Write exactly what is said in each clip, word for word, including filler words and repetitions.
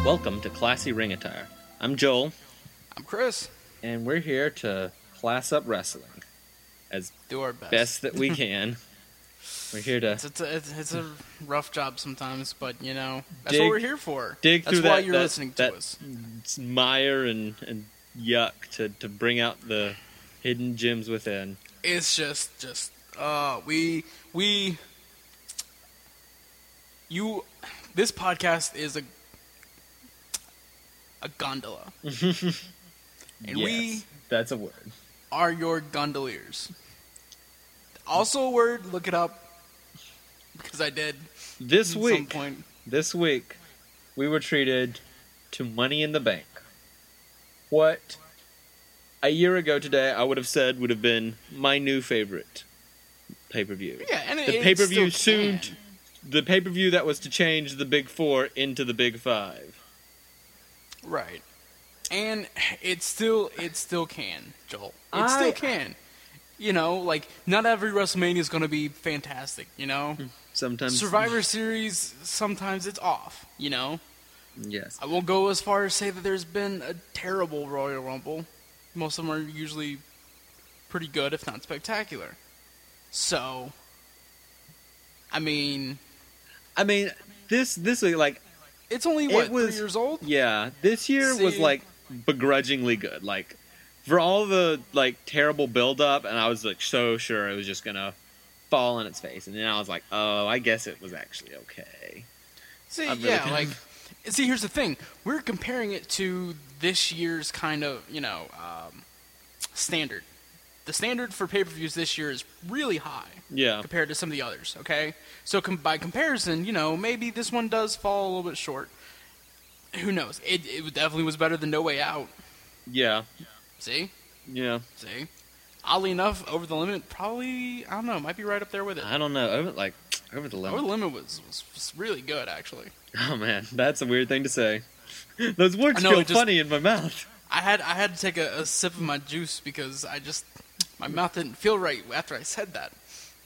Welcome to Classy Ring Attire. I'm Joel. I'm Chris. And we're here to class up wrestling as Do our best. best that we can. We're here to It's, it's, a, it's, it's a rough job sometimes, but, you know, that's dig, what we're here for. dig That's through why that, you're that, listening to that us. mire and, and yuck to, to bring out the hidden gems within. It's just, just, uh, we, we, you, this podcast is a, a gondola. And yes, we that's a word. are your gondoliers. Also a word, look it up, because I did. This at week, some point. this week, we were treated to Money in the Bank. What a year ago today I would have said would have been my new favorite pay-per-view. Yeah, and the it, pay-per-view it still soon, can. the pay-per-view that was to change the Big Four into the Big Five. Right. And it still it still can, Joel. It I- still can. You know, like, not every WrestleMania is going to be fantastic, you know? Sometimes Survivor Series, sometimes it's off, you know? Yes. I won't go as far as say that there's been a terrible Royal Rumble. Most of them are usually pretty good, if not spectacular. So, I mean, I mean, this this like it's only, It what, was- three years old? yeah, this year was See? like begrudgingly good. Like for all the like terrible build up, and I was like so sure it was just gonna fall on its face, and then I was like, oh, I guess it was actually okay. See, I'm really yeah, kind like, of- see, here's the thing. We're comparing it to this year's kind of, you know, um, standard. The standard for pay-per-views this year is really high Yeah. compared to some of the others, okay? So com- by comparison, you know, maybe this one does fall a little bit short. Who knows? It, it definitely was better than No Way Out. Yeah. See? Yeah. See? Oddly enough, Over the Limit probably, I don't know, might be right up there with it. I don't know. Over like over the Over limit. the Limit was, was, was really good, actually. Oh man, that's a weird thing to say. Those words I know, feel it just- funny in my mouth. I had I had to take a, a sip of my juice because I just my mouth didn't feel right after I said that.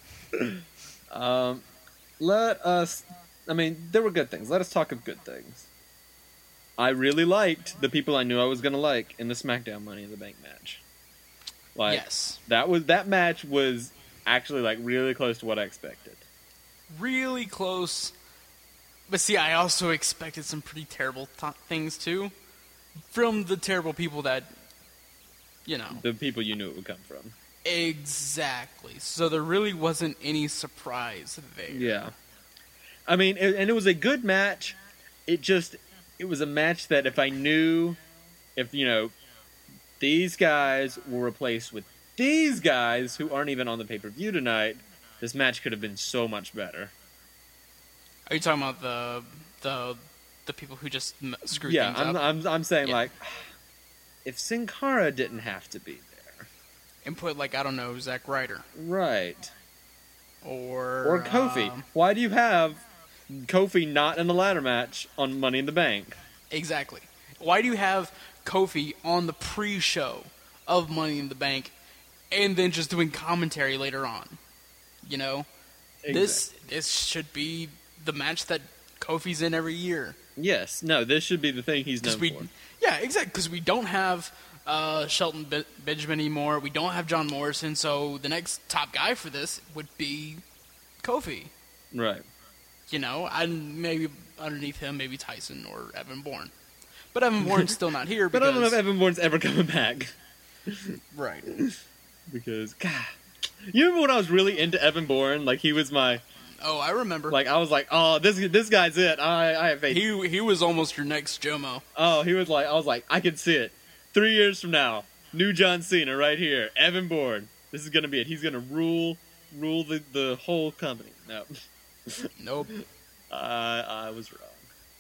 Um, let us. I mean, there were good things. Let us talk of good things. I really liked the people I knew I was gonna like in the SmackDown Money in the Bank match. Like, Yes, that was that match was actually like really close to what I expected. really close. But see, I also expected some pretty terrible th- things too, from the terrible people that, you know, The people you knew it would come from. exactly. So there really wasn't any surprise there. Yeah. I mean, it, and it was a good match. It just, it was a match that if I knew, if, you know, these guys were replaced with these guys who aren't even on the pay-per-view tonight, this match could have been so much better. Are you talking about the the the people who just m- screwed Yeah, things I'm, up I'm, I'm saying, Yeah. like, if Sin Cara didn't have to be there. and put, like, I don't know, Zack Ryder Right. or Or Kofi. um, Why do you have Kofi not in the ladder match on Money in the Bank? Exactly. Why do you have Kofi on the pre-show of Money in the Bank and then just doing commentary later on? You know? This this should be the match that Kofi's in every year. Yes. No, this should be the thing he's known 'Cause we, for. yeah, exactly. Because we don't have uh, Shelton Be- Benjamin anymore. We don't have John Morrison. So the next top guy for this would be Kofi. Right. You know, and maybe underneath him, maybe Tyson or Evan Bourne. But Evan Bourne's still not here. But Because, I don't know if Evan Bourne's ever coming back. right. Because, God. You remember when I was really into Evan Bourne? Like, he was my... Oh, I remember. Like, I was like, oh, this this guy's it. I, I have faith. He he was almost your next Jomo. Oh, he was like, I was like, I can see it. Three years from now, new John Cena right here. Evan Bourne. This is going to be it. He's going to rule rule the, the whole company. No. Nope. Uh, I was wrong.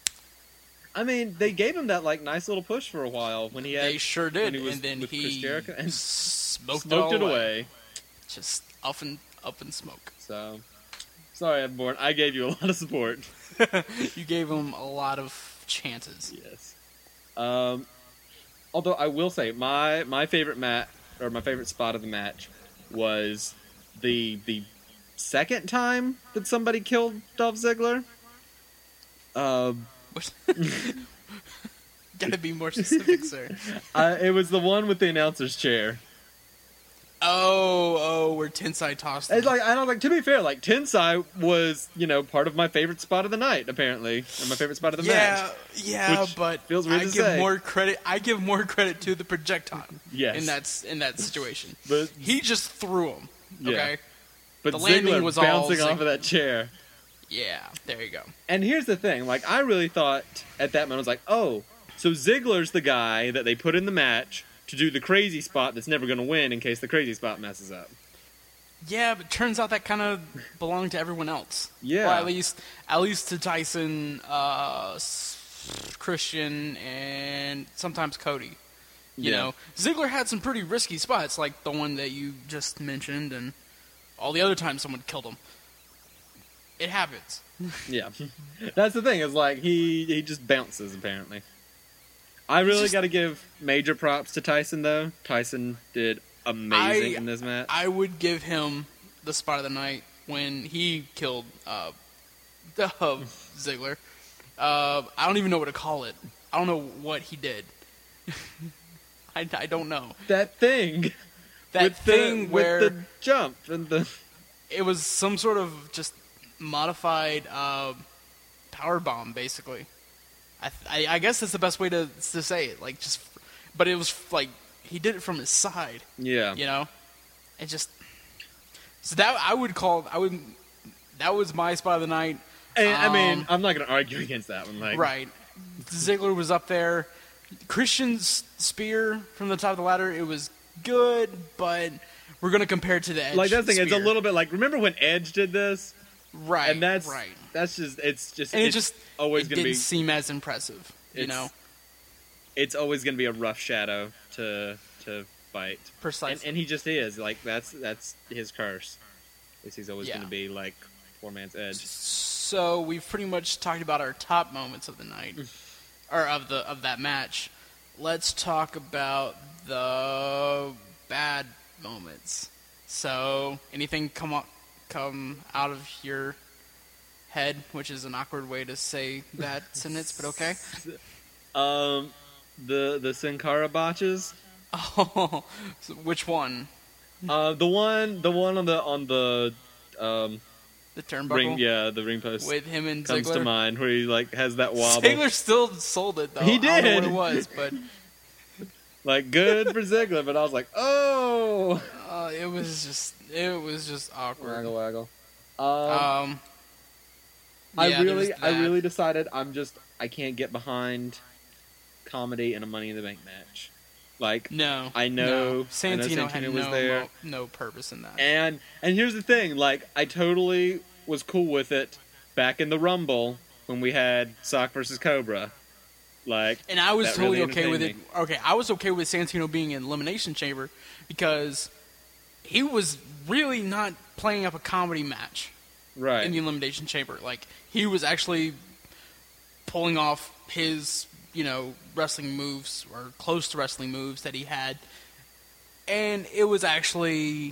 I mean, they gave him that, like, nice little push for a while when he had... They sure when did, he was and then with he Chris Jericho and smoked, smoked it, it all away. Just up and up in smoke. So, sorry, Evan Bourne. I gave you a lot of support. You gave him a lot of chances. Yes. Um, although I will say my my favorite mat or my favorite spot of the match was the the second time that somebody killed Dolph Ziggler. Um, Gotta be more specific, sir. Uh, it was the one with the announcer's chair. Oh, oh, where Tensai tossed him. It's like I don't like. To be fair, like Tensai was, you know, part of my favorite spot of the night, apparently, and my favorite spot of the yeah, match. Yeah, which but feels weird I to give say. more credit. I give more credit to the projectile. Yes. in that in that situation, But he just threw him. Yeah. Okay, but the landing Ziggler was all bouncing Zig- off of that chair. yeah, there you go. And here's the thing, like I really thought at that moment I was like, oh, so Ziggler's the guy that they put in the match to do the crazy spot that's never going to win in case the crazy spot messes up. Yeah, but turns out that kind of belonged to everyone else. Yeah. Well, at least, at least to Tyson, uh, S- Christian, and sometimes Cody. You Yeah. know, Ziggler had some pretty risky spots, like the one that you just mentioned, and all the other times someone killed him. It happens. Yeah, that's the thing. Is like he he just bounces apparently. I really just- got to give major props to Tyson though. Tyson did amazing I- in this match. I would give him the spot of the night when he killed uh, uh, Ziggler. Uh, I don't even know what to call it. I don't know what he did. I, I don't know. that thing, That with thing the, where with the jump and the it was some sort of just modified uh, power bomb, basically. I, I I guess that's the best way to to say it. Like just, but it was like he did it from his side. yeah. You know, it just so that I would call I would that was my spot of the night. And, I mean, Um, I'm not going to argue against that one. Like, right. Ziggler was up there. Christian's spear from the top of the ladder. It was good, but we're going to compare it to the Edge. like that thing. It's a spear. little bit like remember when Edge did this, right, and that's right. that's just it's just And it it's just always it going to didn't be seem as impressive. You it's- know, it's always going to be a rough shadow to to fight. And, precisely. and he just is like that's that's his curse. Is he's always Yeah. going to be like poor man's Edge. So we've pretty much talked about our top moments of the night, or of the of that match. Let's talk about the bad moments. So anything come up, come out of your head, which is an awkward way to say that sentence, but okay. Um, the the Sin Cara botches. Oh, so which one? Uh, the one the one on the on the um The turnbuckle ring yeah the ring post with him and comes Ziggler. to mind where he like has that wobble. Ziggler still sold it though. He I don't know what did. it was, but Like good for Ziggler, but I was like, oh, uh, it was just it was just awkward. waggle waggle. Um, Um, I yeah, there really, was I that. really decided I'm just I can't get behind comedy in a Money in the Bank match. Like, no. I know- no. I know Santino, had Santino was no there. mo- no purpose in that. and and here's the thing, like I totally was cool with it back in the Rumble when we had Sock versus Cobra. Like, And I was that totally really okay with it. entertained Okay, I was okay with Santino being in Elimination Chamber because he was really not playing up a comedy match right? in the Elimination Chamber. Like he was actually pulling off his, you know, wrestling moves or close to wrestling moves that he had, and it was actually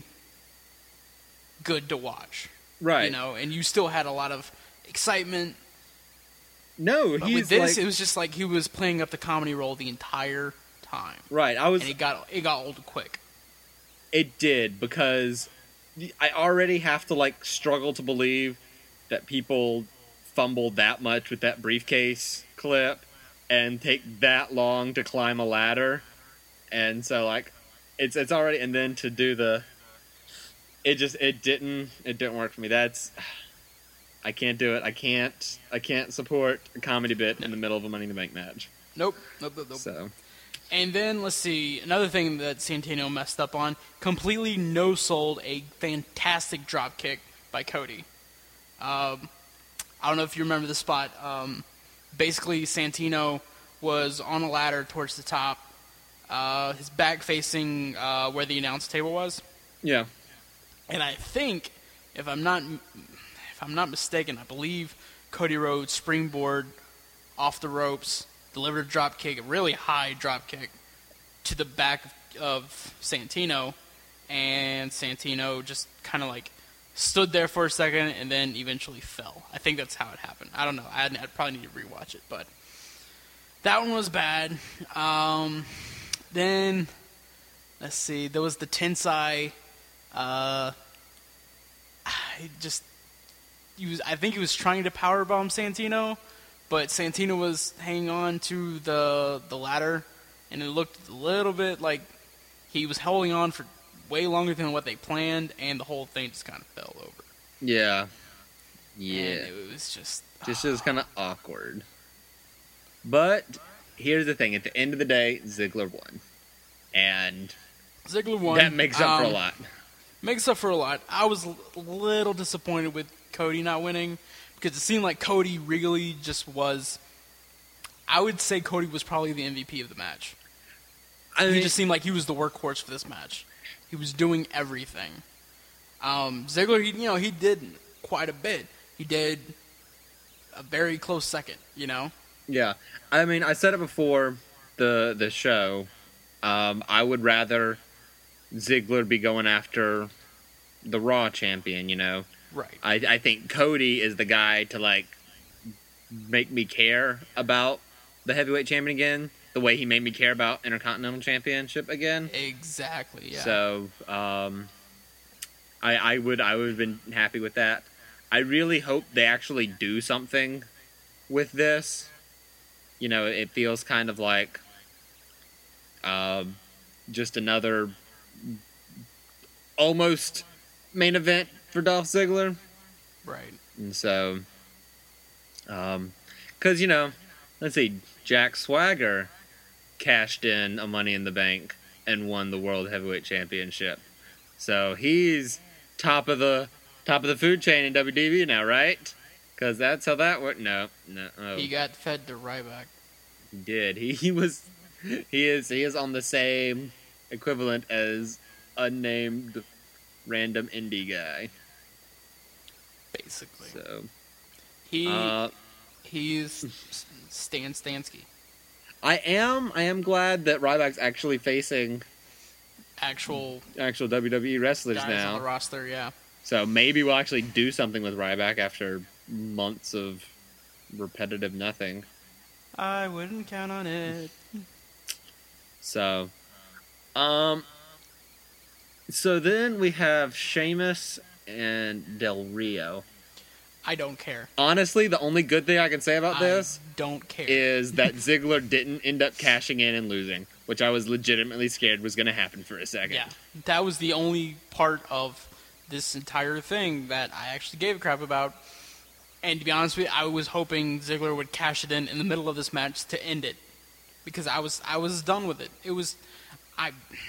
good to watch. right. You know, and you still had a lot of excitement. no, But he's with this, like, it was just like he was playing up the comedy role the entire time, right. I was. and it got it got old quick. It did because I already have to like struggle to believe that people fumbled that much with that briefcase clip and take that long to climb a ladder, and so like it's it's already and then to do the it just it didn't it didn't work for me. That's I can't do it. I can't I can't support a comedy bit in the middle of a Money in the Bank match. Nope, nope, nope, nope. So And then let's see another thing that Santino messed up on: completely no sold a fantastic drop kick by Cody. Um, I don't know if you remember the spot. Um, basically, Santino was on a ladder towards the top, uh, his back facing uh, where the announce table was, yeah, and I think, if I'm not if I'm not mistaken, I believe Cody Rhodes springboard off the ropes, delivered a drop kick, a really high drop kick, to the back of Santino, and Santino just kind of like stood there for a second and then eventually fell. I think that's how it happened. I don't know. I'd, I'd probably need to rewatch it, but That one was bad. Um, then, let's see. There was the Tensai. Uh, I just, he was. I think he was trying to powerbomb Santino, but Santino was hanging on to the the ladder, and it looked a little bit like he was holding on for way longer than what they planned, and the whole thing just kind of fell over. Yeah. Yeah. And it was just... Just it was kind of awkward. But here's the thing. At the end of the day, Ziggler won. And Ziggler won. that makes up um, for a lot. Makes up for a lot. I was a little disappointed with Cody not winning, because it seemed like Cody really just was... I would say Cody was probably the M V P of the match. I mean, he just seemed like he was the workhorse for this match. He was doing everything. Um, Ziggler, he, you know, he did quite a bit. He did a very close second, you know? Yeah. I mean, I said it before the the show. Um, I would rather Ziggler be going after the Raw champion, you know? Right. I, I think Cody is the guy to, like, make me care about the heavyweight champion again, the way he made me care about Intercontinental Championship again. Exactly, yeah. So, um, I, I would I would have been happy with that. I really hope they actually do something with this. You know, it feels kind of like uh, just another almost main event for Dolph Ziggler. Right. And so, um, because, you know, let's see, Jack Swagger cashed in a Money in the Bank and won the World Heavyweight Championship. So he's top of the top of the food chain in W W E now, right? Because that's how that worked. No, no. Oh. He got fed to Ryback. He did. He, he was. He is. He is on the same equivalent as unnamed random indie guy. Basically. So he uh, he's Stan Stansky. I am. I am glad that Ryback's actually facing Actual actual W W E wrestlers guys now. on the roster, yeah. So maybe we'll actually do something with Ryback after months of repetitive nothing. I wouldn't count on it. So, um, so then we have Sheamus and Del Rio. I don't care. Honestly, the only good thing I can say about I this don't care. is that Ziggler didn't end up cashing in and losing, which I was legitimately scared was going to happen for a second. Yeah, that was the only part of this entire thing that I actually gave a crap about. And to be honest with you, I was hoping Ziggler would cash it in in the middle of this match to end it, because I was I was done with it. It was I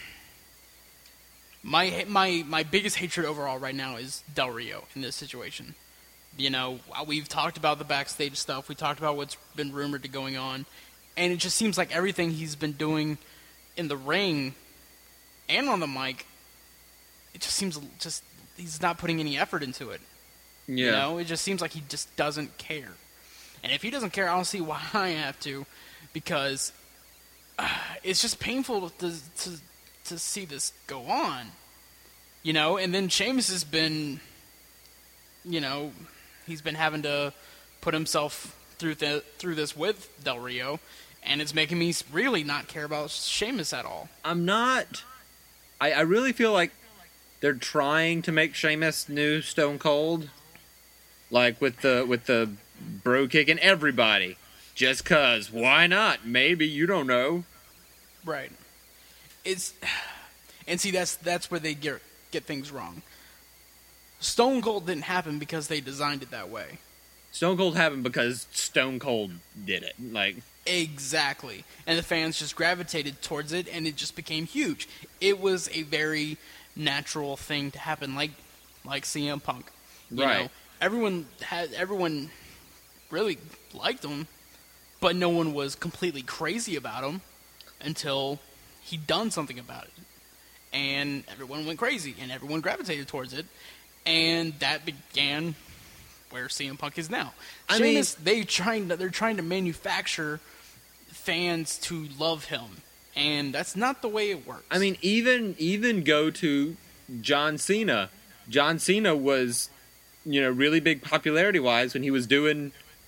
my my my biggest hatred overall right now is Del Rio in this situation. You know, we've talked about the backstage stuff. We talked about what's been rumored to going on. And it just seems like everything he's been doing in the ring and on the mic, it just seems just he's not putting any effort into it. Yeah. You know, it just seems like he just doesn't care. And if he doesn't care, I don't see why I have to, because uh, it's just painful to, to to see this go on. You know, and then Sheamus has been, you know, he's been having to put himself through the, through this with Del Rio, and it's making me really not care about Sheamus at all. I'm not... I, I really feel like they're trying to make Sheamus new Stone Cold. Like, with the with the bro kicking everybody. Just cause. Why not? Maybe. You don't know. Right. It's... And see, that's that's where they get, get things wrong. Stone Cold didn't happen because they designed it that way. Stone Cold happened because Stone Cold did it. Like... Exactly. And the fans just gravitated towards it, and it just became huge. It was a very natural thing to happen, like like C M Punk. You right. know, everyone had everyone really liked him, but no one was completely crazy about him until he done something about it. And everyone went crazy, and everyone gravitated towards it, and that began where C M Punk is now. I Sheamus, mean, they trying to, they're trying to manufacture fans to love him, and that's not the way it works. I mean, even even go to John Cena. John Cena was, you know, really big popularity-wise when he was doing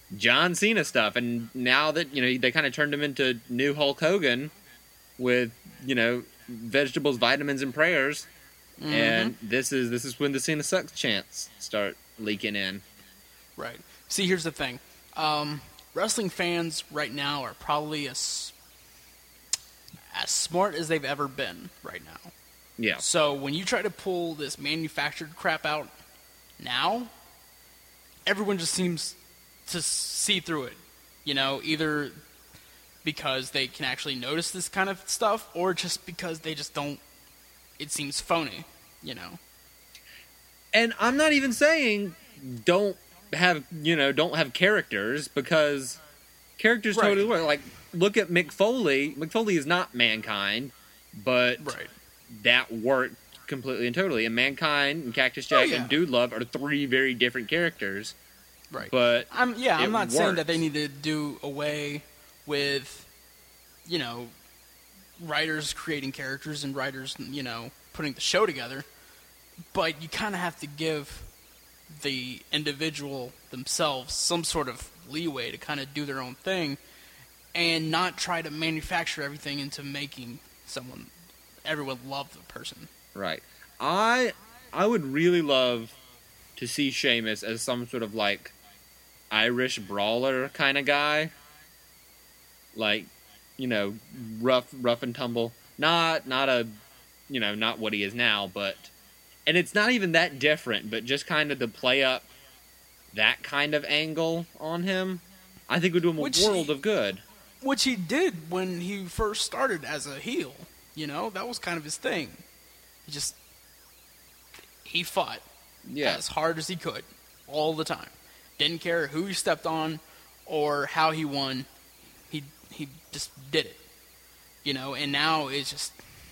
John Cena stuff, and now that you know they kind of turned him into new Hulk Hogan with you know vegetables, vitamins, and prayers, mm-hmm. and this is this is when the Cena sucks chants start leaking in. Right. See, here's the thing: um, wrestling fans right now are probably as as smart as they've ever been right now. Yeah. So when you try to pull this manufactured crap out now, everyone just seems to see through it, you know, either because they can actually notice this kind of stuff or just because they just don't, it seems phony, you know. And I'm not even saying don't have, you know, don't have characters, because characters right. totally work. Like, look at Mick Foley. Mick Foley is not Mankind, but right. that worked completely and totally. And Mankind and Cactus Jack oh, yeah. and Dude Love are three very different characters. Right. But I'm yeah, I'm not worked. saying that they need to do away with, you know, writers creating characters and writers, you know, putting the show together. But you kind of have to give the individual themselves some sort of leeway to kind of do their own thing and not try to manufacture everything into making someone, everyone love the person. Right. I I would really love to see Sheamus as some sort of, like, Irish brawler kind of guy. Like, you know, rough rough and tumble. Not not a, you know, not what he is now, but... And it's not even that different, but just kind of to play up that kind of angle on him, I think would do him a which world he, of good. Which he did when he first started as a heel. You know, that was kind of his thing. He just... He fought yeah. as hard as he could all the time. Didn't care who he stepped on or how he won. He he just did it. You know, and now it's just...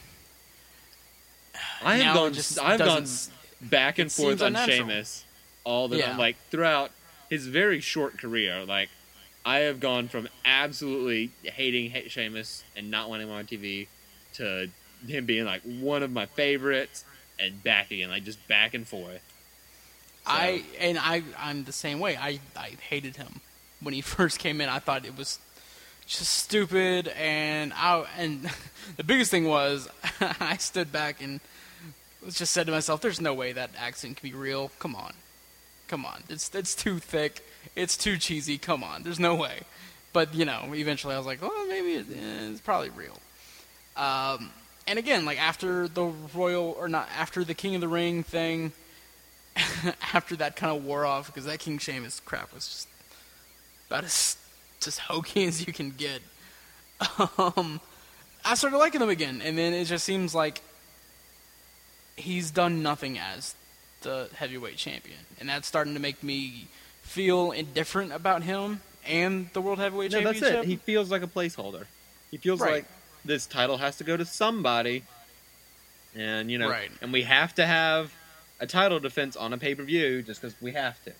I have gone, just I've gone back and it forth on unnatural. Sheamus all the yeah. time. Like, throughout his very short career, like, I have gone from absolutely hating Sheamus and not wanting him on T V to him being, like, one of my favorites and back again. Like, just back and forth. So. I And I, I'm the same way. I, I hated him. When he first came in, I thought it was just stupid. And I, and the biggest thing was, I stood back and just said to myself, there's no way that accent can be real. Come on. Come on. It's it's too thick. It's too cheesy. Come on. There's no way. But, you know, eventually I was like, well, maybe it, eh, it's probably real. Um, and again, like after the Royal, or not, after the King of the Ring thing, after that kind of wore off, because that King Sheamus crap was just about as just hokey as you can get, um, I started liking him again. And then it just seems like he's done nothing as the heavyweight champion, and that's starting to make me feel indifferent about him and the World Heavyweight no, Championship. That's it. He feels like a placeholder. He feels right. like this title has to go to somebody, and you know, right. and we have to have a title defense on a pay-per-view just because we have to.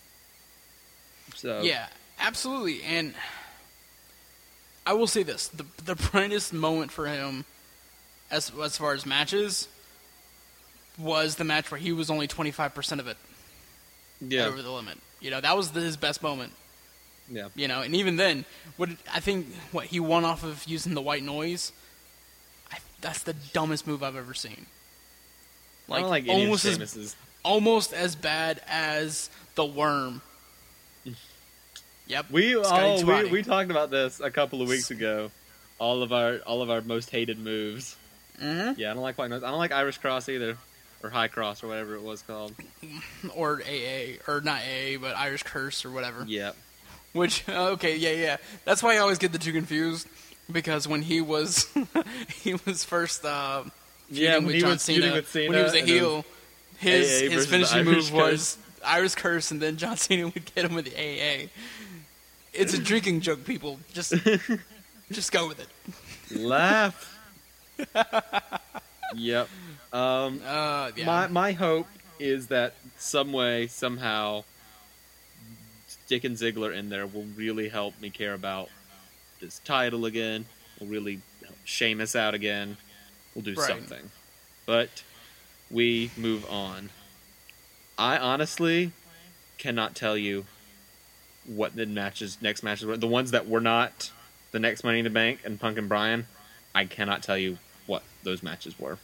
So yeah, absolutely. And I will say this: the the brightest moment for him, as as far as matches, was the match where he was only twenty-five percent of it yeah. over the limit. You know, that was the, his best moment. Yeah. You know, and even then, what I think, what he won off of using the white noise, I, that's the dumbest move I've ever seen. Like, I don't like almost any of as Sheamus's. almost as bad as the worm. Yep. We Scotty oh we, Twatty. we talked about this a couple of weeks ago. All of our all of our most hated moves. Mm-hmm. Yeah, I don't like white noise. I don't like Irish cross either, or high cross, or whatever it was called. Or A A, or not A A, but Irish curse or whatever. Yeah. Which okay, yeah, yeah. That's why I always get the two confused, because when he was he was first uh, yeah when with he John was Cena, with Cena, when he was a heel, his A A his versus finishing Irish move was Irish curse, and then John Cena would get him with the A A. It's a drinking joke, people. Just just go with it. Laugh. Yep. Um, uh, yeah. My my hope is that some way, somehow, sticking Ziggler in there will really help me care about this title again. Will really help Sheamus out again. We'll do right. something. But we move on. I honestly cannot tell you what the matches, next matches were. The ones that were not the next Money in the Bank and Punk and Bryan, I cannot tell you what those matches were.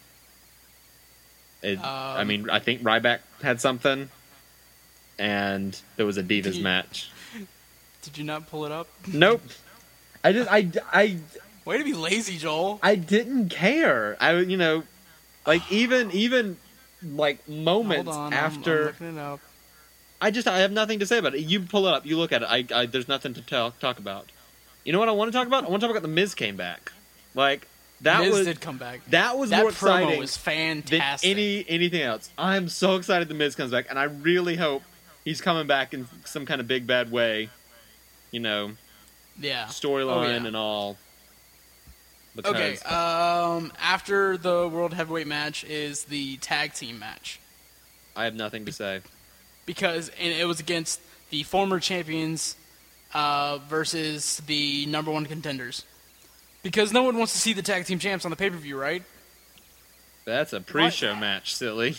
It, um, I mean, I think Ryback had something, and there was a Divas you, match. Did you not pull it up? Nope. I just, I, I... Way to be lazy, Joel. I didn't care. I, you know, like, even, even, like, moments Hold on, after... I'm, I'm looking it up. I just, I have nothing to say about it. You pull it up, you look at it, I, I there's nothing to tell, talk about. You know what I want to talk about? I want to talk about The Miz came back. Like, that Miz was... did come back. That was that more promo exciting was fantastic. than any, anything else. I'm so excited The Miz comes back, and I really hope he's coming back in some kind of big bad way. You know, yeah, storyline oh, yeah. and all. Because okay, um, after the World Heavyweight match is the tag team match. I have nothing to say. Because and it was against the former champions uh, versus the number one contenders. Because no one wants to see the tag team champs on the pay-per-view, right? That's a pre-show what? match, silly.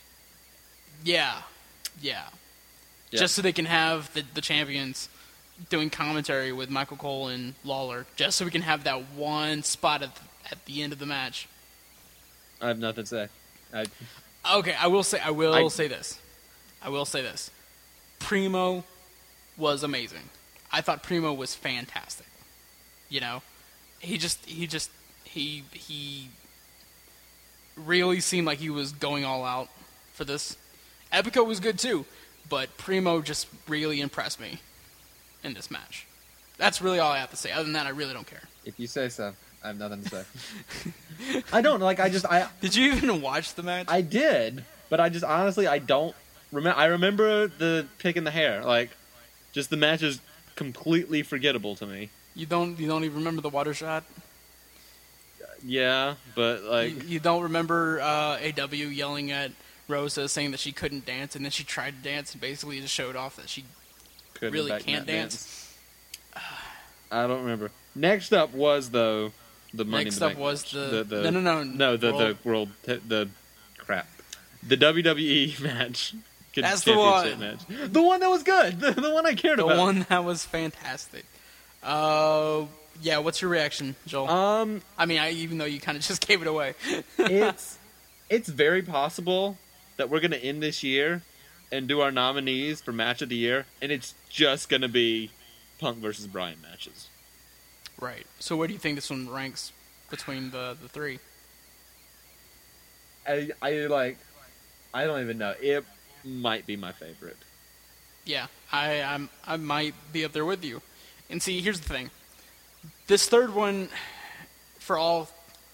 Yeah, yeah. Yep. Just so they can have the, the champions doing commentary with Michael Cole and Lawler, just so we can have that one spot at the, at the end of the match. I have nothing to say. I... Okay, I will say I will I... say this. I will say this. Primo was amazing. I thought Primo was fantastic. You know, he just he just he he really seemed like he was going all out for this. Epico was good too, but Primo just really impressed me in this match. That's really all I have to say. Other than that, I really don't care. If you say so, I have nothing to say. I don't like. I just. I did you even watch the match? I did, but I just honestly I don't remember. I remember the picking the hair. Like, just the match is completely forgettable to me. You don't. You don't even remember the water shot. Yeah, but like you, you don't remember uh, A W yelling at Rosa saying that she couldn't dance, and then she tried to dance and basically just showed off that she couldn't really can't dance. dance. I don't remember. Next up was though the Money Next in the up Bank was match. the, the, the no no no no the world. the world the crap the W W E match. That's the one. Match. The one that was good. The, the one I cared the about. The one that was fantastic. Uh, yeah. What's your reaction, Joel? Um, I mean, I, even though you kind of just gave it away. it's it's very possible that we're gonna end this year and do our nominees for match of the year, and it's just gonna be Punk versus Bryan matches. Right. So where do you think this one ranks between the, the three? I I like I don't even know. It might be my favorite. Yeah, I I'm, I might be up there with you. And see, here's the thing. This third one, for all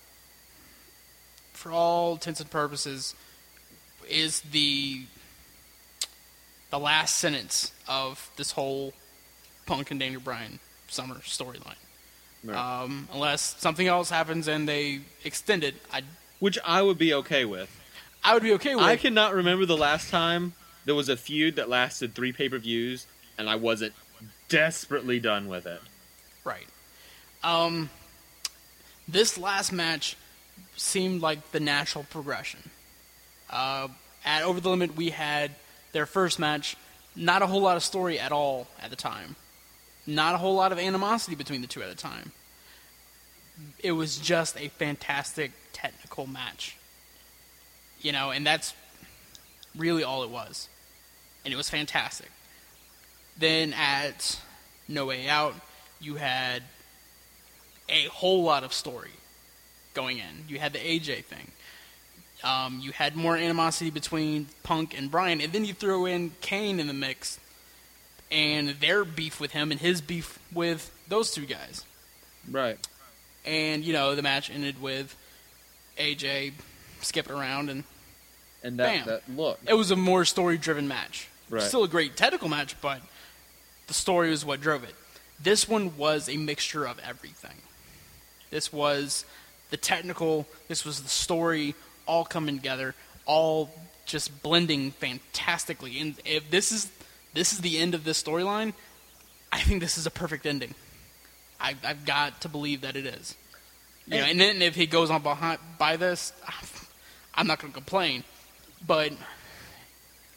for all intents and purposes, is the the last sentence of this whole Punk and Daniel Bryan summer storyline. Right. Um, unless something else happens and they extend it, I which I would be okay with. I would be okay with. I cannot remember the last time there was a feud that lasted three pay-per-views and I wasn't desperately done with it. Right. Um, this last match seemed like the natural progression. Uh, at Over the Limit, we had their first match. Not a whole lot of story at all at the time. Not a whole lot of animosity between the two at the time. It was just a fantastic technical match. You know, and that's really all it was. And it was fantastic. Then at No Way Out, you had a whole lot of story going in. You had the A J thing. Um, you had more animosity between Punk and Bryan, and then you throw in Kane in the mix, and their beef with him and his beef with those two guys. Right. And, you know, the match ended with A J skipping around, and, and that, bam. that look. It was a more story-driven match. Right. Still a great technical match, but the story was what drove it. This one was a mixture of everything. This was the technical, this was the story, all coming together, all just blending fantastically. And if this is this is the end of this storyline, I think this is a perfect ending. I, I've got to believe that it is. You know, and then if he goes on behind by this, I'm not going to complain. But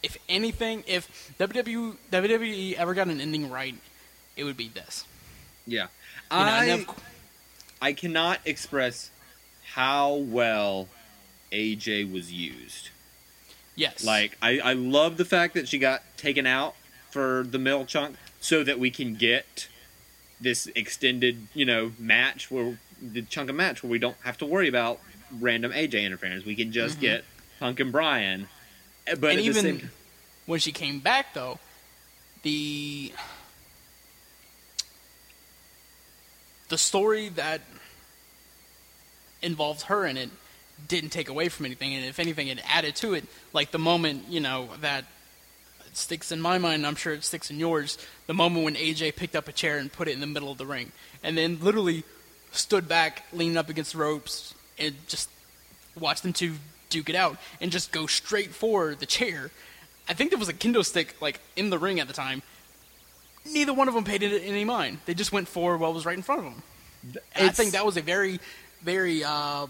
if anything, if W W E ever got an ending right, it would be this. Yeah. You know, I, and of- I cannot express how well A J was used. Yes. Like, I, I love the fact that she got taken out for the middle chunk so that we can get this extended, you know, match where the chunk of match where we don't have to worry about random A J interference. We can just mm-hmm. get Punk and Bryan. But and at even the same... when she came back, though, the the story that involved her in it didn't take away from anything, and if anything, it added to it. Like the moment, you know, that sticks in my mind, and I'm sure it sticks in yours, the moment when A J picked up a chair and put it in the middle of the ring, and then literally stood back, leaning up against the ropes, and just watched them two duke it out, and just go straight for the chair. I think there was a kendo stick, like, in the ring at the time. Neither one of them paid it any mind. They just went for what was right in front of them. And I think that was a very, very, uh...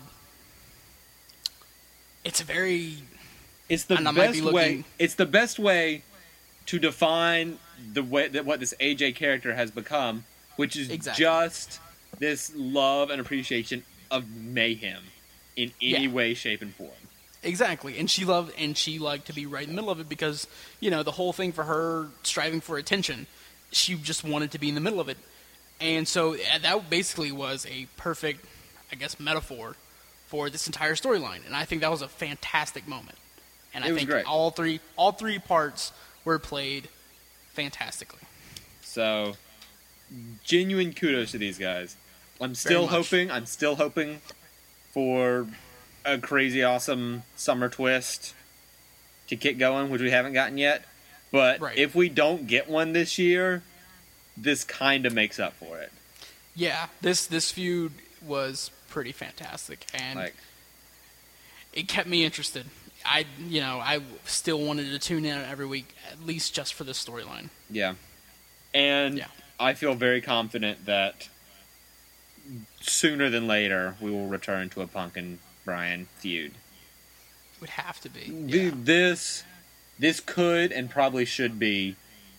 It's a very... It's the best way... It's the best way to define the way that what this A J character has become, which is exactly. just this love and appreciation of mayhem in any yeah. way, shape, and form. Exactly, and she loved, and she liked to be right in the middle of it because, you know, the whole thing for her striving for attention, she just wanted to be in the middle of it, and so that basically was a perfect, I guess, metaphor for this entire storyline, and I think that was a fantastic moment, and I it was think great. all three, all three parts were played fantastically. So, genuine kudos to these guys. I'm still hoping. I'm still hoping for a crazy awesome summer twist to kick going, which we haven't gotten yet. But right. if we don't get one this year, this kind of makes up for it. Yeah, this this feud was pretty fantastic, and like, it kept me interested. I, you know, I still wanted to tune in every week, at least just for this storyline. Yeah, and yeah. I feel very confident that sooner than later we will return to a Punk and Bryan feud. Would have to be. Yeah. This this could and probably should be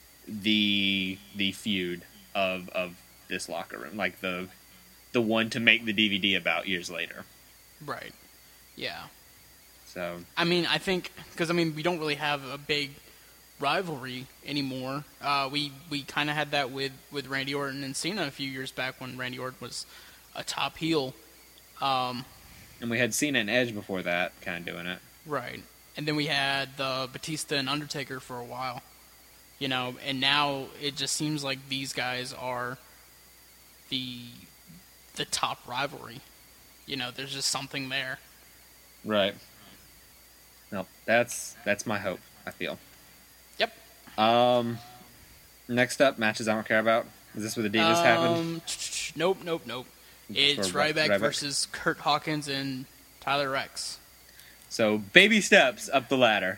the the feud of of this locker room, like the the one to make the D V D about years later. Right. Yeah. So I mean, I think because I mean we don't really have a big rivalry anymore. Uh, we we kind of had that with, with Randy Orton and Cena a few years back when Randy Orton was a top heel. Um, and we had Cena and Edge before that, kind of doing it. Right. And then we had the Batista and Undertaker for a while. You know, and now it just seems like these guys are the the top rivalry. You know, there's just something there. Right. No, that's that's my hope, I feel. Yep. Um, next up, matches I don't care about. Is this where the Divas um, happened? Nope, nope, nope. It's Ryback, Ryback versus Kurt Hawkins and Tyler Rex. So, baby steps up the ladder.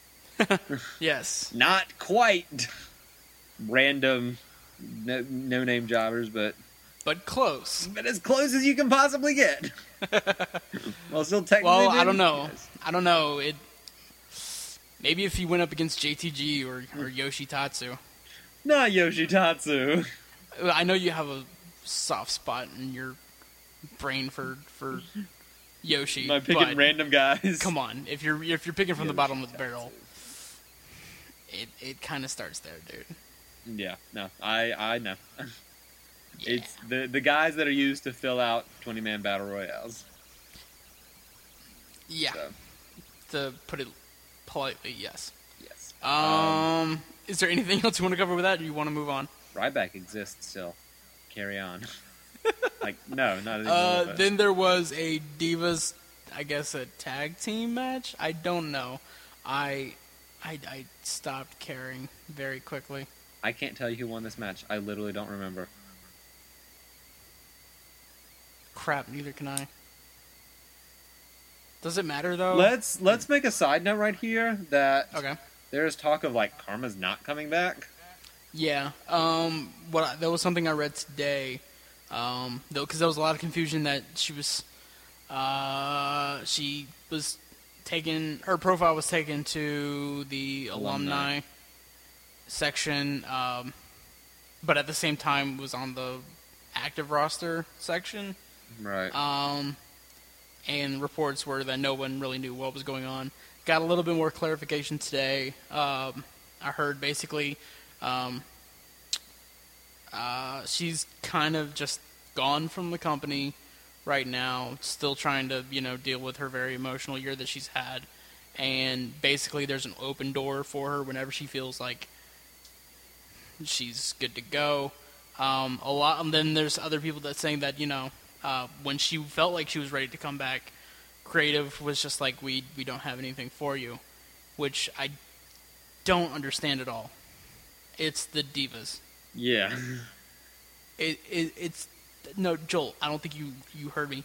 Yes. Not quite random, no, no-name jobbers, but... But close. But as close as you can possibly get. Well, still technically... Well, I don't know. I don't know. It Maybe if he went up against J T G or, or Yoshitatsu. Not Yoshitatsu. I know you have a soft spot in your brain for for Yoshi. Am I picking random guys? Come on, if you're if you're picking from the bottom of the barrel, it it kind of starts there, dude. Yeah, no, I I know. Yeah. It's the the guys that are used to fill out twenty man battle royales. Yeah, so. To put it politely, yes. Yes. Um, um, is there anything else you want to cover with that, or you want to move on? Ryback exists still. Carry on. Like, no, not anymore. Uh, then there was a Divas, I guess, a tag team match? I don't know. I, I, I stopped caring very quickly. I can't tell you who won this match. I literally don't remember. Crap, neither can I. Does it matter, though? Let's let's make a side note right here that okay. There's talk of, like, Karma's not coming back. Yeah. Um, what I, that was something I read today. Um, though, because there was a lot of confusion that she was, uh, she was taken. Her profile was taken to the alumni, alumni section, um, but at the same time was on the active roster section. Right. Um, and reports were that no one really knew what was going on. Got a little bit more clarification today. Um, I heard basically um, uh, she's kind of just gone from the company right now, still trying to, you know, deal with her very emotional year that she's had. And basically there's an open door for her whenever she feels like she's good to go. Um, a lot, and then there's other people that saying that, you know, uh, when she felt like she was ready to come back, creative was just like, we we don't have anything for you, which I don't understand at all. It's the Divas. Yeah. It, it it's no, Joel, I don't think you, you heard me.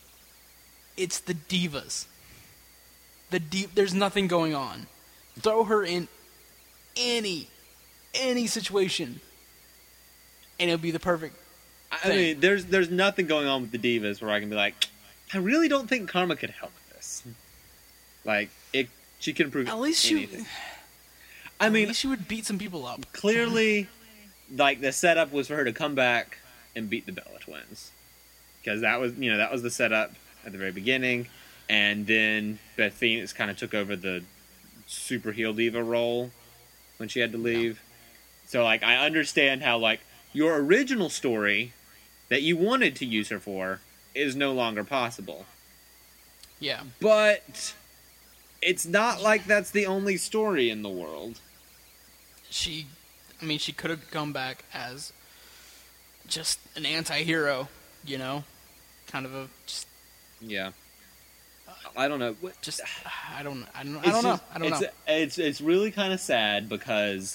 It's the Divas. The Div- there's nothing going on. Throw her in any any situation, and it'll be the perfect thing. I mean, there's there's nothing going on with the Divas where I can be like, I really don't think Karma could help this. Like, it, she can improve. At least anything. she. I mean, at least she would beat some people up. Clearly, like the setup was for her to come back and beat the Bella Twins, because that was you know that was the setup at the very beginning, and then Beth Phoenix kind of took over the super heel diva role when she had to leave. Yeah. So like I understand how like your original story that you wanted to use her for is no longer possible. Yeah. But it's not like that's the only story in the world. She, I mean, she could have come back as just an anti-hero, you know? Kind of a just... Yeah. I don't know. Just, I don't, I don't, I don't know. I don't it's, know. It's, it's really kind of sad because,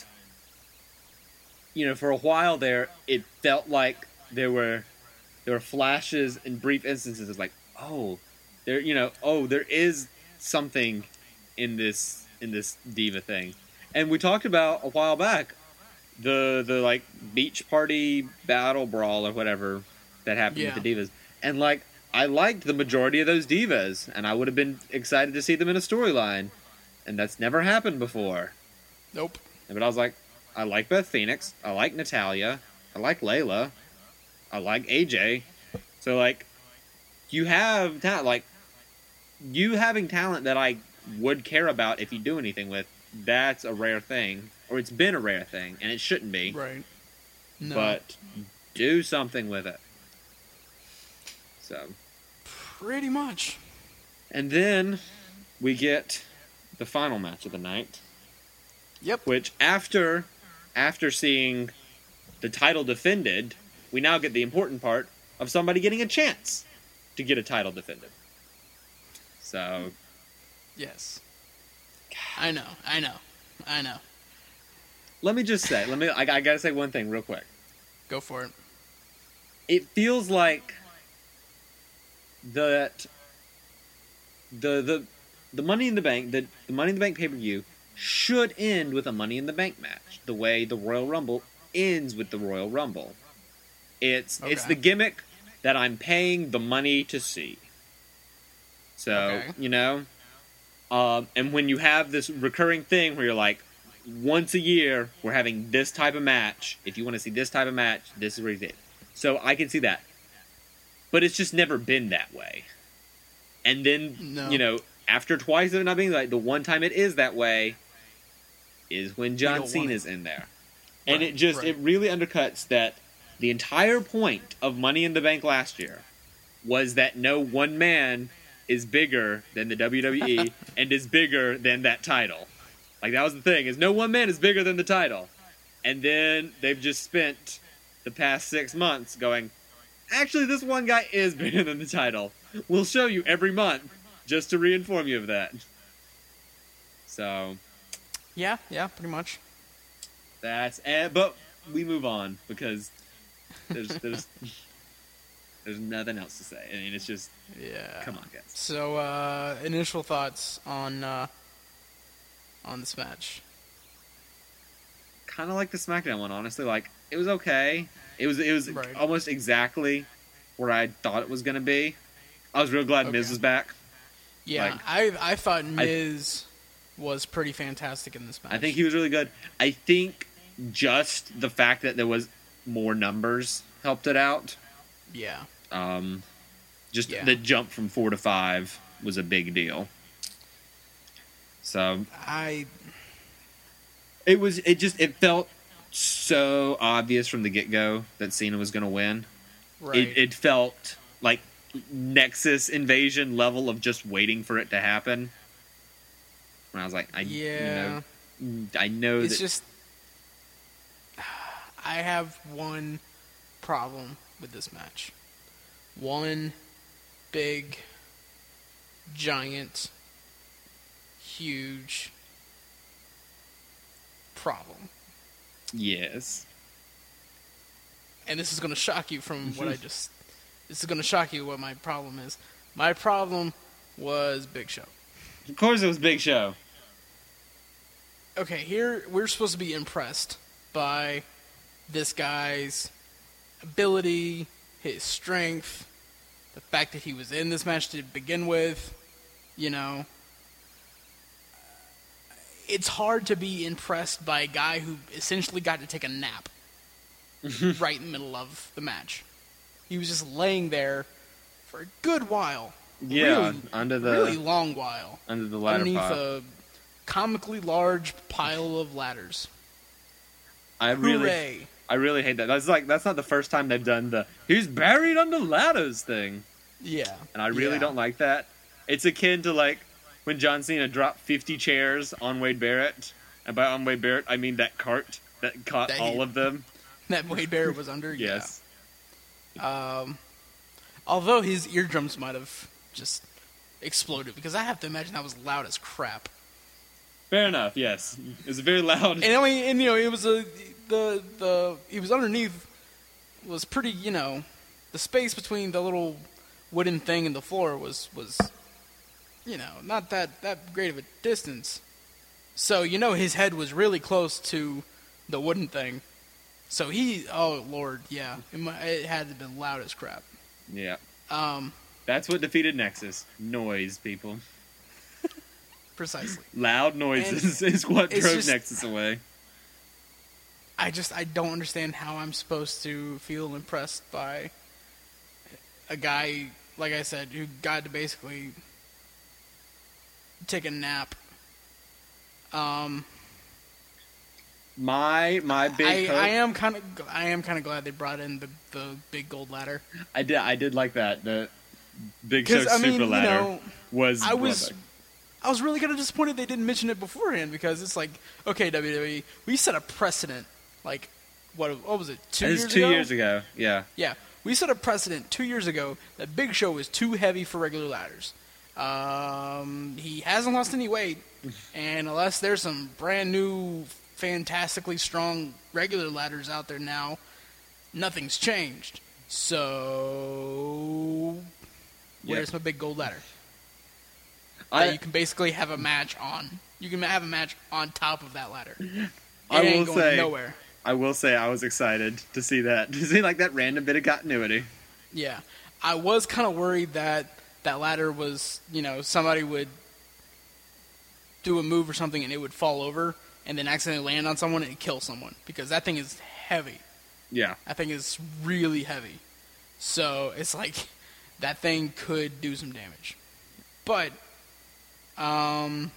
you know, for a while there, it felt like there were... There were flashes and brief instances of like, oh, there, you know, oh, there is something in this in this diva thing, and we talked about a while back the the like beach party battle brawl or whatever that happened yeah. with the divas, and like I liked the majority of those divas, and I would have been excited to see them in a storyline, and that's never happened before. Nope. But I was like, I like Beth Phoenix, I like Natalya, I like Layla. I like A J, so like, you have talent. Like, you having talent that I would care about if you do anything with. That's a rare thing, or it's been a rare thing, and it shouldn't be. Right. No. But do something with it. So. Pretty much. And then we get the final match of the night. Yep. Which after, after seeing the title defended. We now get the important part of somebody getting a chance to get a title defended. So... Yes. I know, I know, I know. Let me just say, let me. I, I gotta say one thing real quick. Go for it. It feels like that the the the Money in the Bank, the, the Money in the Bank pay-per-view should end with a Money in the Bank match, the way the Royal Rumble ends with the Royal Rumble. It's okay. It's the gimmick that I'm paying the money to see. So, okay. you know, um, and when you have this recurring thing where you're like, once a year, we're having this type of match. If you want to see this type of match, this is where you get it. So I can see that. But it's just never been that way. And then, no. you know, after twice of it not being like, the one time it is that way is when John Cena's in there. And right, it just, right. it really undercuts that the entire point of Money in the Bank last year was that no one man is bigger than the W W E and is bigger than that title. Like, that was the thing, is no one man is bigger than the title. And then they've just spent the past six months going, actually, this one guy is bigger than the title. We'll show you every month just to reinform you of that. So. Yeah, yeah, pretty much. That's, uh, but we move on because there's, there's, there's nothing else to say. I mean, it's just, yeah. Come on, guys. So, uh, initial thoughts on, uh, on this match. Kind of like the SmackDown one, honestly. Like, it was okay. It was it was right. almost exactly where I thought it was going to be. I was real glad okay. Miz was back. Yeah, Like, I I thought Miz I, was pretty fantastic in this match. I think he was really good. I think just the fact that there was more numbers helped it out. Yeah. Um, just yeah. the jump from four to five was a big deal. So I. It was. It just. It felt so obvious from the get go that Cena was going to win. Right. It, it felt like Nexus invasion level of just waiting for it to happen. When I was like, I, yeah, you know, I know it's that. just. I have one problem with this match. One big, giant, huge problem. Yes. And this is going to shock you from what I just... This is going to shock you what my problem is. My problem was Big Show. Of course it was Big Show. Okay, here we're supposed to be impressed by this guy's ability, his strength, the fact that he was in this match to begin with, you know. It's hard to be impressed by a guy who essentially got to take a nap right in the middle of the match. He was just laying there for a good while. Yeah, really, under the really long while. Under the ladder underneath pile. a comically large pile of ladders. I really, Hooray. I really hate that. That's like that's not the first time they've done the "he's buried under ladders" thing. Yeah, and I really yeah. don't like that. It's akin to like when John Cena dropped fifty chairs on Wade Barrett, and by on Wade Barrett I mean that cart that caught That all he- of them. That Wade Barrett was under. Yes. Yeah. Um, although his eardrums might have just exploded because I have to imagine that was loud as crap. Fair enough. Yes, it was very loud. And I mean, and you know, it was a the the he was underneath was pretty. You know, the space between the little wooden thing and the floor was was you know not that that great of a distance. So you know his head was really close to the wooden thing. So he, oh Lord, yeah, it, might, it had to have been loud as crap. Yeah. Um, That's what defeated Nexus. Noise, people. precisely. Loud noises is what it's drove just- Nexus away. I just I don't understand how I'm supposed to feel impressed by a guy, like I said, who got to basically take a nap. Um, My my big I, hope, I am kind of I am kind of glad they brought in the, the big gold ladder. I did I did like that. The Big Show 'Cause, I super mean, you ladder know, was I was brother. I was really kind of disappointed they didn't mention it beforehand because it's like, okay, W W E, we set a precedent. Like, what what was it? Two It was years two ago. years ago. Yeah. Yeah, we set a precedent two years ago that Big Show was too heavy for regular ladders. Um, he hasn't lost any weight, and unless there's some brand new, fantastically strong regular ladders out there now, nothing's changed. So, where's Yep. my big gold ladder? I That you can basically have a match on. You can have a match on top of that ladder. It I will ain't going say- nowhere. I will say I was excited to see that. To see like that random bit of continuity. Yeah, I was kind of worried that that ladder was, you know, somebody would do a move or something and it would fall over and then accidentally land on someone and kill someone because that thing is heavy. Yeah. That thing is really heavy. So it's like that thing could do some damage. But, um,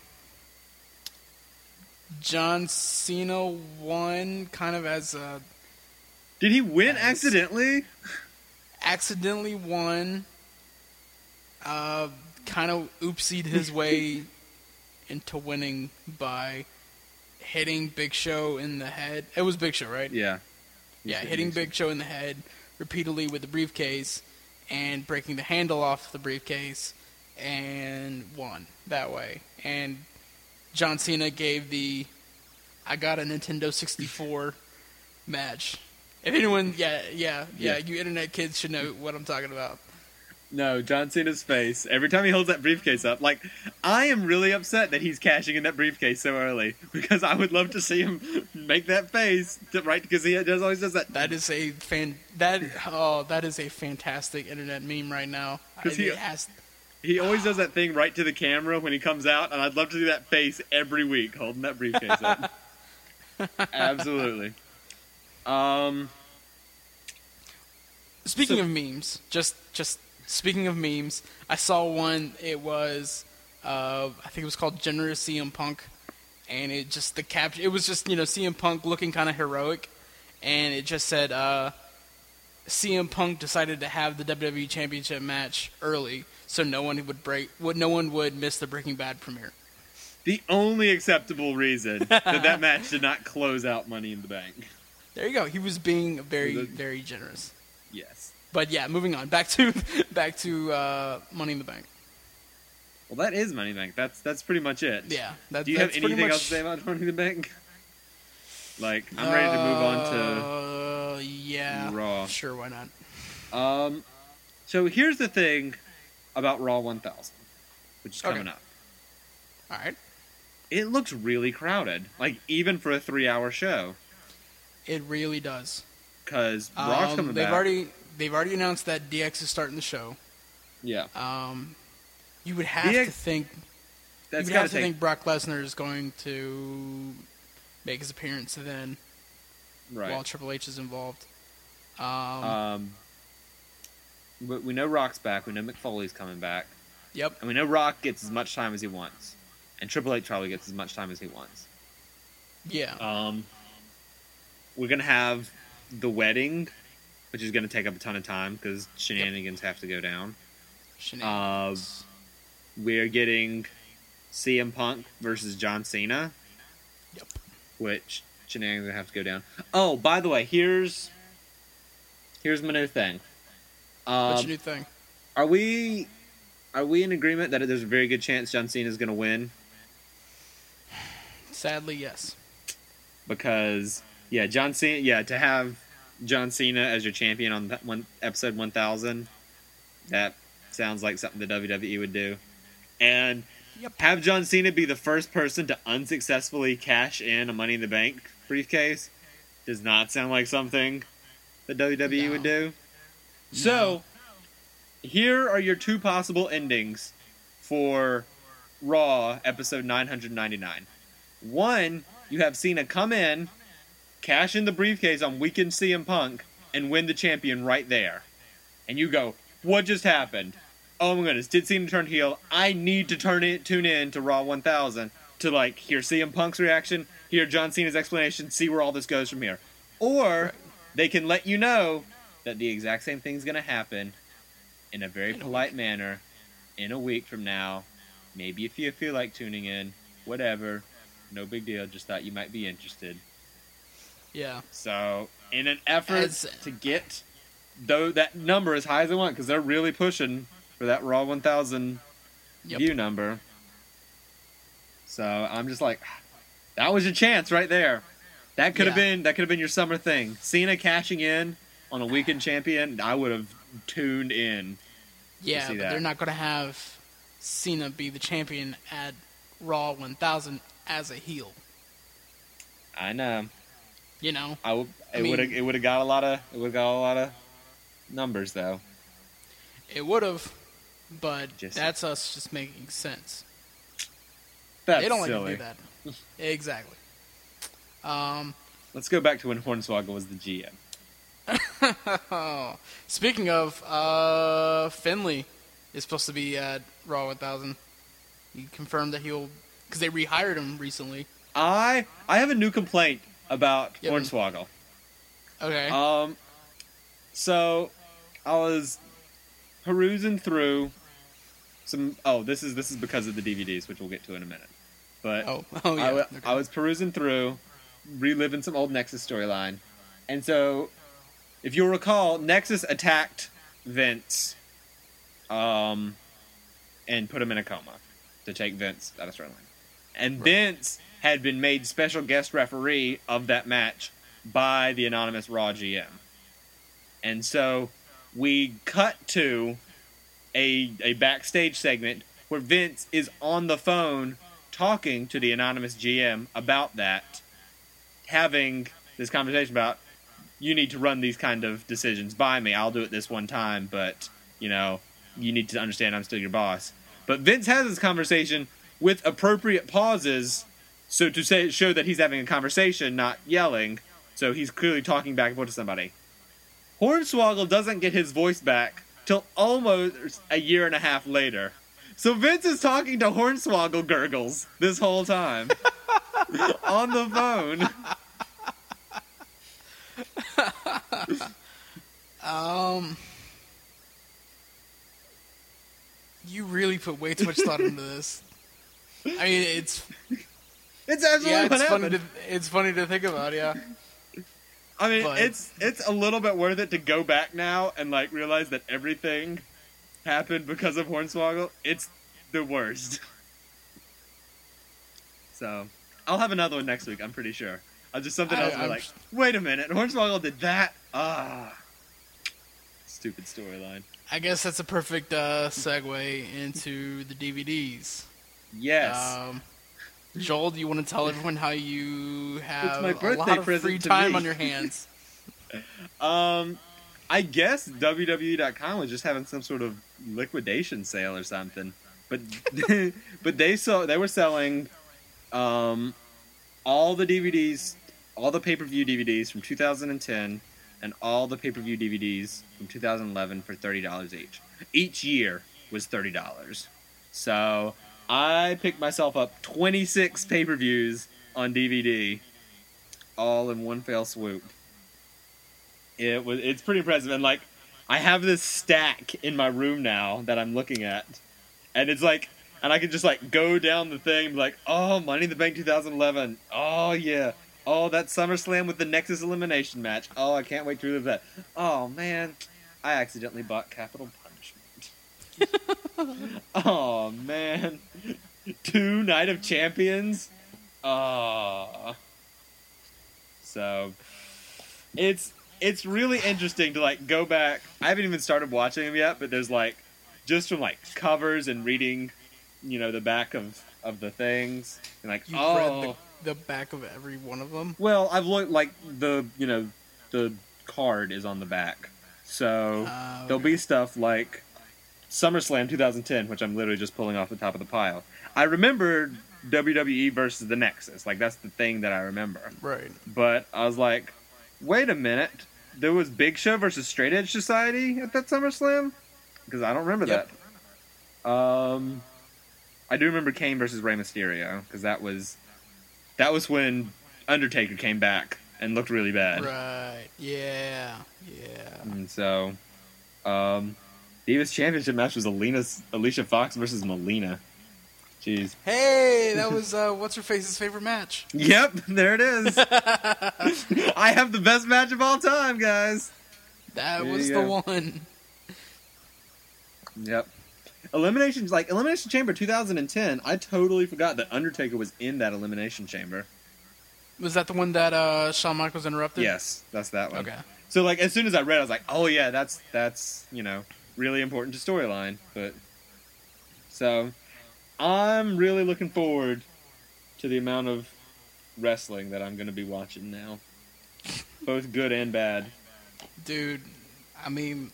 John Cena won kind of as a Did he win Yes. accidentally? accidentally won, uh, kind of oopsied his way into winning by hitting Big Show in the head. It was Big Show, right? Yeah. Yeah, hitting Big Show in the head repeatedly with the briefcase and breaking the handle off the briefcase and won that way. And John Cena gave the I got a Nintendo sixty-four match. If anyone, yeah, yeah, yeah, Yeah. you internet kids should know what I'm talking about. No, John Cena's face. Every time he holds that briefcase up, like, I am really upset that he's cashing in that briefcase so early because I would love to see him make that face, to, right? Because he does always does that. That is a fan. That oh, that is a fantastic internet meme right now. I, 'Cause he- it has. He always does that thing right to the camera when he comes out, and I'd love to see that face every week holding that briefcase up. Absolutely. Um. Speaking So- of memes, just just speaking of memes, I saw one. It was, uh, I think it was called "Generous C M Punk," and it just the caption. It was just you know C M Punk looking kind of heroic, and it just said, uh, "C M Punk decided to have the W W E Championship match early, so no one would break. Would no one would miss the Breaking Bad premiere." The only acceptable reason that that match did not close out Money in the Bank. There you go. He was being very Was it- very generous. Yes. But yeah, moving on. Back to back to uh, Money in the Bank. Well, that is Money in the Bank. That's that's pretty much it. Yeah. That, Do you have that's pretty anything much, else to say about Money in the Bank? Like, I'm ready to move on Uh, yeah. to Raw. Sure, why not? Um, so here's the thing about Raw one thousand, which is coming Okay. up. All right. It looks really crowded, like even for a three-hour show. It really does. Because Brock's Um, coming they've back. already they've already announced that D X is starting the show. Yeah, Um, you would have D X to think that's you would gotta have to take. think Brock Lesnar is going to make his appearance then right. while Triple H is involved. Um, Um, but we know Rock's back. We know McFoley's coming back, yep. and we know Rock gets as much time as he wants, and Triple H probably gets as much time as he wants. Yeah. Um, we're gonna have the wedding, which is gonna take up a ton of time because shenanigans have to go down. Shenanigans. We're getting C M Punk versus John Cena, Yep. which shenanigans have to go down. Oh, by the way, here's here's my new thing. Um, What's your new thing? Are we are we in agreement that there's a very good chance John Cena is going to win? Sadly, yes. Because yeah, John Cena. Yeah, to have John Cena as your champion on that one episode one thousand, that sounds like something the W W E would do. And Yep. have John Cena be the first person to unsuccessfully cash in a Money in the Bank briefcase does not sound like something the W W E No. would do. So, here are your two possible endings for Raw episode nine ninety-nine. One, you have Cena come in, cash in the briefcase on Weekend C M Punk, and win the champion right there. And you go, what just happened? Oh my goodness, did Cena turn heel? I need to turn it, tune in to Raw one thousand to like hear C M Punk's reaction, hear John Cena's explanation, see where all this goes from here. Or they can let you know that the exact same thing's going to happen in a very In a polite manner in a week from now. Maybe if you feel like tuning in, whatever, no big deal. Just thought you might be interested. Yeah. So, in an effort As- to get though that number as high as they want, because they're really pushing for that Raw one thousand Yep. view number. So I'm just like, that was your chance right there. That could have Yeah. been that could have been your summer thing. Cena cashing in on a weekend champion. I would have tuned in. Yeah, see but that. they're not going to have Cena be the champion at Raw one thousand as a heel. I know. You know, I would. I It mean- would have. It would have got a lot of. It would have got a lot of numbers though. it would have, but Just- that's us just making sense. That's they don't silly. like to do that. Exactly. Um, Let's go back to when Hornswoggle was the G M. oh, speaking of, uh, Finley is supposed to be at Raw one thousand. He confirmed that he'll, because they rehired him recently. I I have a new complaint about Yep. Hornswoggle. Okay. Um, so I was perusing through some. Oh, this is this is because of the D V Ds, which we'll get to in a minute. But oh, oh yeah. I, wa- okay. I was perusing through, reliving some old Nexus storyline, and so if you'll recall, Nexus attacked Vince, um, and put him in a coma to take Vince out of storyline, and Right. Vince had been made special guest referee of that match by the anonymous Raw G M. And so we cut to a a backstage segment where Vince is on the phone talking to the anonymous G M about that, having this conversation about, you need to run these kind of decisions by me. I'll do it this one time, but, you know, you need to understand I'm still your boss. But Vince has this conversation with appropriate pauses, so to say show that he's having a conversation, not yelling. So he's clearly talking back and forth to somebody. Hornswoggle doesn't get his voice back till almost a year and a half later. So Vince is talking to Hornswoggle gurgles this whole time on the phone. um, you really put way too much thought into this. I mean, it's it's absolutely yeah, what it's funny happened. to it's funny to think about. Yeah, I mean, but... it's it's a little bit worth it to go back now and like realize that everything happened because of Hornswoggle. It's the worst. So I'll have another one next week. I'm pretty sure. I'll just something I, else. I'm... Like, wait a minute, Hornswoggle did that. Ah, stupid storyline. I guess that's a perfect uh, segue into the D V Ds. Yes. Um, Joel, do you want to tell everyone how you have my a lot birthday of present free to time me. on your hands? um, I guess W W E dot com was just having some sort of liquidation sale or something. But but they saw they were selling um all the D V Ds, all the pay-per-view D V Ds from two thousand ten and all the pay-per-view D V Ds from two thousand eleven for thirty dollars each. Each year was thirty dollars. So I picked myself up twenty-six pay-per-views on D V D, all in one fell swoop. It was it's pretty impressive, and like I have this stack in my room now that I'm looking at, and it's like, and I can just like go down the thing, and be like, oh, Money in the Bank twenty eleven, oh yeah, oh that SummerSlam with the Nexus elimination match, oh I can't wait to relive that. Oh man, I accidentally bought Capital Punishment. Oh man, two Night of Champions. Oh, so it's it's really interesting to like go back. I haven't even started watching them yet, but there's like just from like covers and reading, you know, the back of, of the things, and like You've oh, read the, the back of every one of them. well, I've looked like the you know the card is on the back, so Uh, okay. there'll be stuff like SummerSlam twenty ten, which I'm literally just pulling off the top of the pile. I remember W W E versus the Nexus, like that's the thing that I remember. Right. But I was like, wait a minute, there was Big Show versus Straight Edge Society at that SummerSlam? Because I don't remember Yep. that. Um, I do remember Kane versus Rey Mysterio, because that was that was when Undertaker came back and looked really bad. Right. Yeah. Yeah. And so, um, Divas Championship match was Alina, Alicia Fox versus Melina. Jeez. Hey, that was uh, what's her face's favorite match. Yep, there it is. I have the best match of all time, guys. That There was you the go. one. Yep. Eliminations, like Elimination Chamber twenty ten, I totally forgot that Undertaker was in that Elimination Chamber. Was that the one that uh, Shawn Michaels interrupted? Yes, that's that one. Okay. So, like, as soon as I read it, I was like, oh, yeah, that's, that's you know, really important to storyline. But, so, I'm really looking forward to the amount of wrestling that I'm going to be watching now. Both good and bad. Dude, I mean,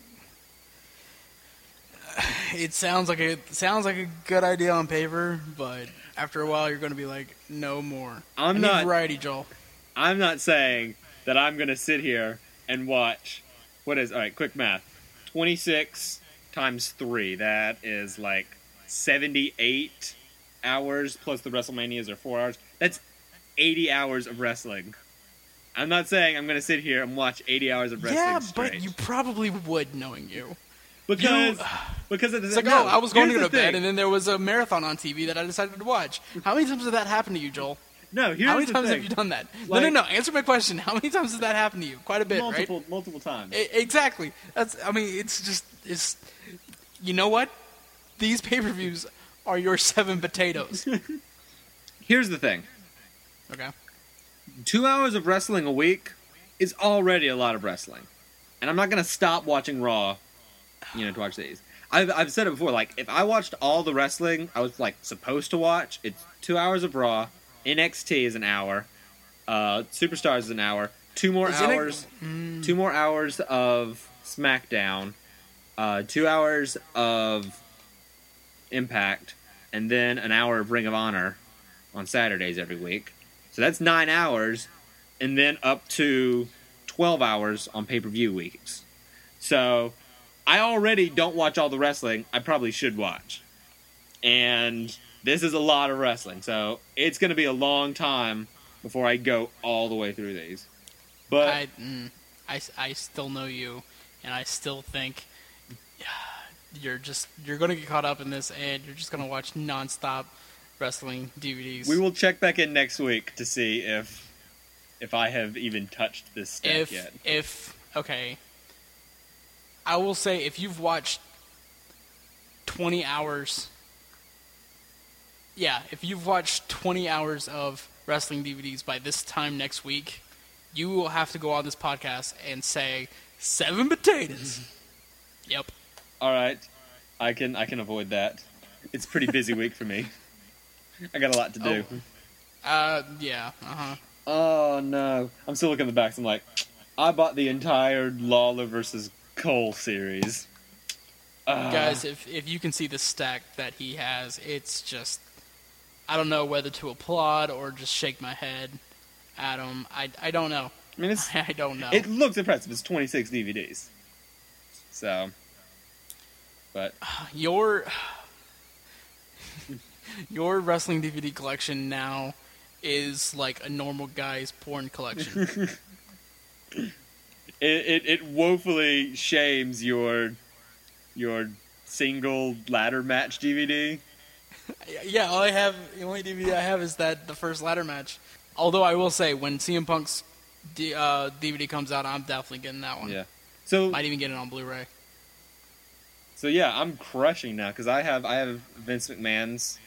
it sounds like a it sounds like a good idea on paper, but after a while, you're going to be like, no more. I'm I need not- variety, Joel. I'm not saying that I'm going to sit here and watch, what is, alright, quick math, twenty-six times three, that is like seventy-eight hours, plus the WrestleManias are four hours, that's eighty hours of wrestling. I'm not saying I'm going to sit here and watch eighty hours of wrestling Yeah, straight. but you probably would, knowing you. Because, you- because of the, It's like, no, oh, I was going to here's go to the bed, thing. and then there was a marathon on T V that I decided to watch. How many times did that happen to you, Joel? No, here's How many the times thing. have you done that? Like- no, no, no. Answer my question. How many times has that happened to you? Quite a bit, multiple, right? multiple times. I- exactly. That's. I mean, it's just. It's. You know what? These pay-per-views are your seven potatoes. Here's the thing. Okay. Two hours of wrestling a week is already a lot of wrestling. And I'm not going to stop watching Raw, you know, to watch these. I've, I've said it before, like, if I watched all the wrestling I was, like, supposed to watch, it's two hours of Raw, N X T is an hour, uh, Superstars is an hour, two more Is N X hours, Mm. two more hours of SmackDown, uh, two hours of Impact, and then an hour of Ring of Honor on Saturdays every week. So that's nine hours, and then up to twelve hours on pay-per-view weeks. So I already don't watch all the wrestling I probably should watch. And this is a lot of wrestling, so it's going to be a long time before I go all the way through these. But I, mm, I, I still know you, and I still think you're just you're going to get caught up in this, and you're just going to watch nonstop wrestling D V Ds. We will check back in next week to see if if I have even touched this step if, yet. If okay, I will say if you've watched twenty hours. Yeah, if you've watched twenty hours of wrestling D V Ds by this time next week, you will have to go on this podcast and say seven potatoes. Yep. All right, I can I can avoid that. It's a pretty busy week for me. I got a lot to do. Oh. Uh, yeah. Uh huh. Oh no, I'm still looking at the backs. I'm like, I bought the entire Lawler versus Cole series. Uh, Guys, if if you can see the stack that he has, it's just. I don't know whether to applaud or just shake my head at him. I, I don't know. I mean, it's, I don't know. It looks impressive. It's twenty-six D V Ds. So, but your your wrestling D V D collection now is like a normal guy's porn collection. it, it it woefully shames your your single ladder match D V D. Yeah, all I have, the only D V D I have is that the first ladder match. Although I will say, when C M Punk's D, uh, D V D comes out, I'm definitely getting that one. Yeah, so might even get it on Blu-ray. So yeah, I'm crushing now because I have I have Vince McMahon's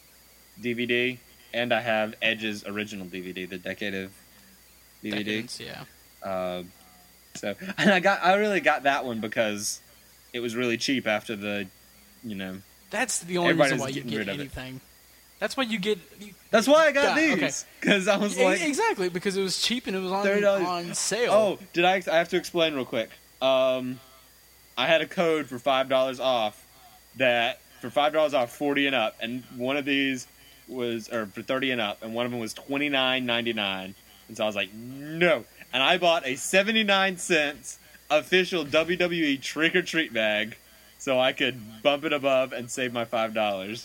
D V D and I have Edge's original D V D, the Decade of D V D. Decadence, yeah. Uh, so and I got I really got that one because it was really cheap after the, you know. That's the only reason why you get anything. That's why you get. You, That's why I got yeah, these because okay. I was yeah, like exactly because it was cheap and it was on on sale. Oh, did I? I have to explain real quick. Um, I had a code for five dollars off. That for five dollars off, forty and up, and one of these was or for thirty and up, and one of them was twenty nine ninety nine. And so I was like, no, and I bought a seventy nine cents official W W E Trick or Treat bag. So I could bump it above and save my five dollars.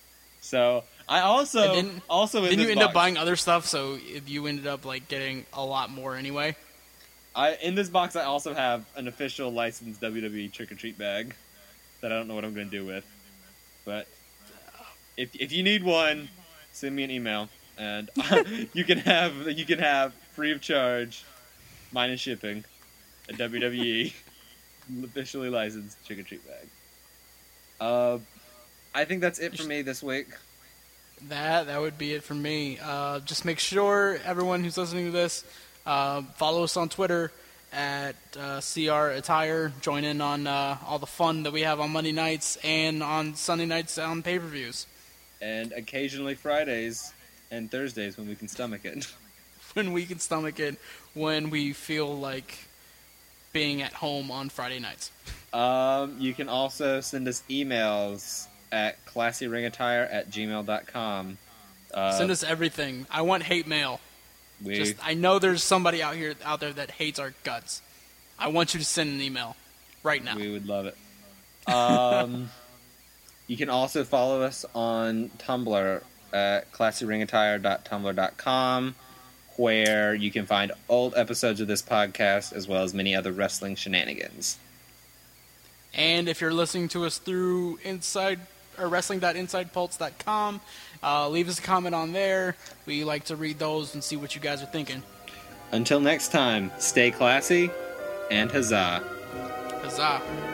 So I also then, also in then this you end box, up buying other stuff. So if you ended up like getting a lot more anyway. I in this box I also have an official licensed W W E Trick or Treat bag that I don't know what I'm going to do with. But if if you need one, send me an email and you can have you can have free of charge, minus shipping, a W W E. Officially licensed Trick or Treat bag. Uh, I think that's it for me this week. That that would be it for me. Uh, just make sure everyone who's listening to this uh, follow us on Twitter at uh, C R Attire. Join in on uh, all the fun that we have on Monday nights and on Sunday nights on pay-per-views. And occasionally Fridays and Thursdays when we can stomach it. When we can stomach it, when we feel like being at home on Friday nights. Um, you can also send us emails at classyringattire at gmail dot com. Uh, send us everything. I want hate mail. We, Just, I know there's somebody out here out there that hates our guts. I want you to send an email right now. We would love it. Um, you can also follow us on Tumblr at classyringattire dot tumblr dot com. Where you can find old episodes of this podcast as well as many other wrestling shenanigans. And if you're listening to us through inside or wrestling dot inside pulse dot com, uh, leave us a comment on there. We like to read those and see what you guys are thinking. Until next time, stay classy and huzzah. Huzzah.